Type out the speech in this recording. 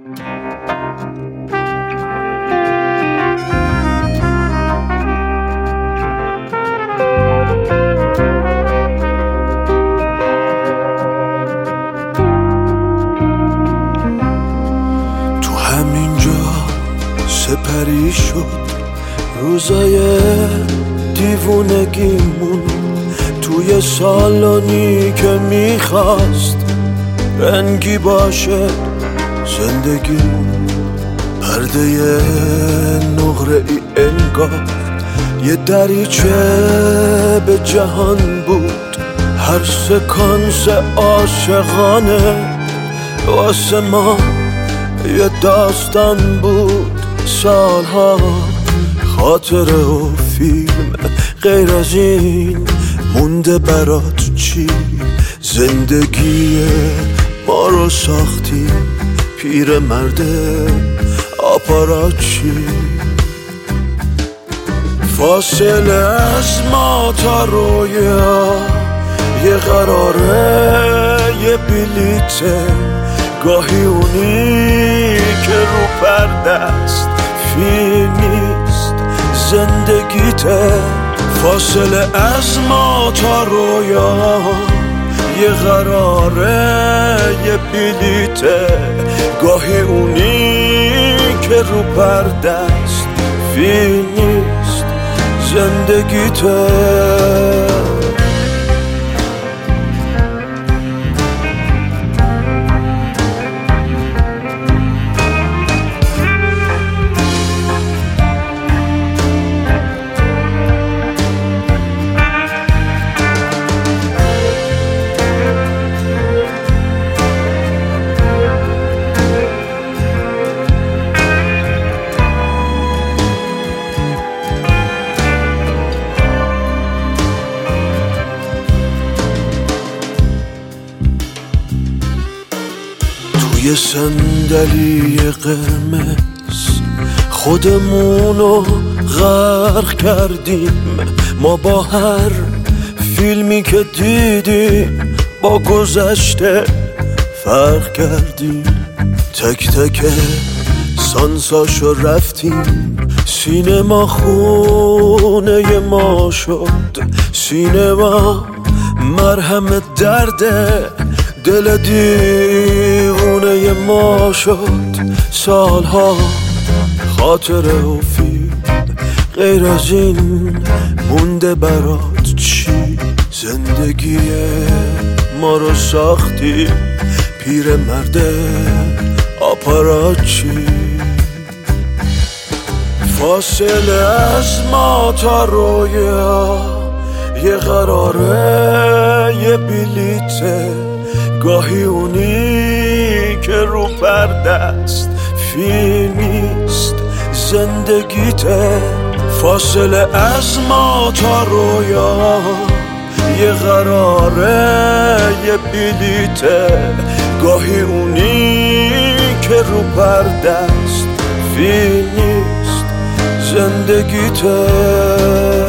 تو همینجا سپری شد روزای دیوونگیمون، توی سالانی که میخواست رنگی باشه زندگیمون. پرده نقره ای انگار یه دریچه به جهان بود، هر سکانس عاشقانه واسه ما یه داستان بود. سالها خاطره و فیلم، غیر از این مونده برات چی؟ زندگی ما رو ساختی پیرمرد آپاراچی. فاصله از ما تا رویا یه قراره، یه بلیته، گاهی اونی که رو پرده است فیل نیست زندگیته. فاصله از ما تا رویا یه قراره، یه بلیته، گاهی اونی که رو پرده است فیل نیست زندگیته. یه صندلی قرمز خودمونو غرق کردیم، ما با هر فیلمی که دیدیم با گذشته فرق کردیم. تک تک سانساشو رفتیم، سینما خونه ما شد. سینما مرهم درده دل دیوونه ما شد. سالها خاطره و فیلم، غیر از این مونده برات چی؟ زندگی ما رو ساختی پیرمرد آپاراچی. فاصله از ما تا رویا یه قراره، یه بلیته، گاهی اونی که رو پرده است فیل نیست زندگیته. فاصله از ما تا رویا یه قراره، یه بلیته، گاهی اونی که رو پرده است فیل نیست زندگیته.